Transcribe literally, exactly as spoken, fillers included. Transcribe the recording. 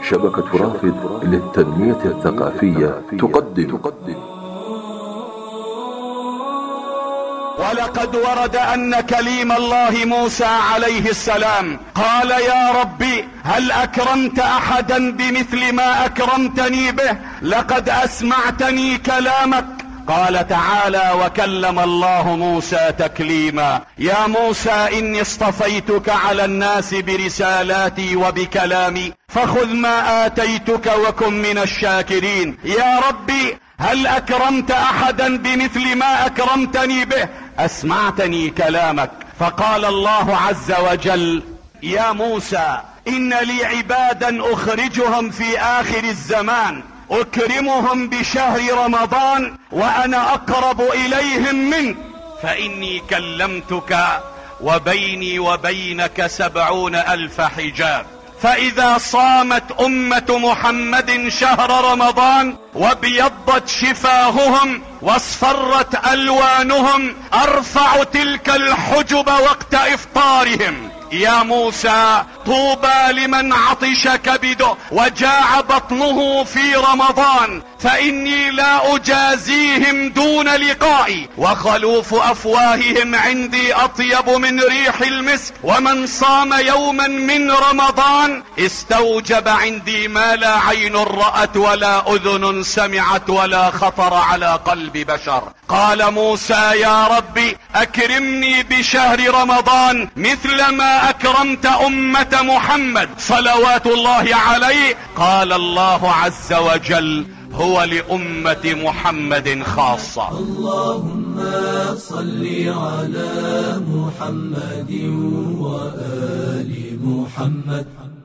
شبكة رافد للتنمية الثقافية تقدم ولقد ورد أن كليم الله موسى عليه السلام قال: يا ربي هل أكرمت أحدا بمثل ما أكرمتني به؟ لقد أسمعتني كلامك. قال تعالى: وكلم الله موسى تكليما. يا موسى إني اصطفيتك على الناس برسالاتي وبكلامي فخذ ما آتيتك وكن من الشاكرين. يا ربي هل أكرمت أحدا بمثل ما أكرمتني به؟ أسمعتني كلامك. فقال الله عز وجل: يا موسى إن لي عبادا أخرجهم في آخر الزمان أكرمهم بشهر رمضان وأنا أقرب إليهم منك، فإني كلمتك وبيني وبينك سبعون ألف حجاب، فإذا صامت أمة محمد شهر رمضان وابيضت شفاههم واصفرت ألوانهم أرفع تلك الحجب وقت إفطارهم. يا موسى طوبى لمن عطش كبده وجاع بطنه في رمضان، فإني لا أجازيهم دون لقائي، وخلوف أفواههم عندي أطيب من ريح المسك. ومن صام يوما من رمضان استوجب عندي ما لا عين رأت ولا أذن سمعت ولا خطر على قلب بشر. قال موسى: يا ربي أكرمني بشهر رمضان مثل ما أكرمت أمة محمد صلوات الله عليه. قال الله عز وجل: هو لأمة محمد خاصة. اللهم صل على محمد وآل محمد.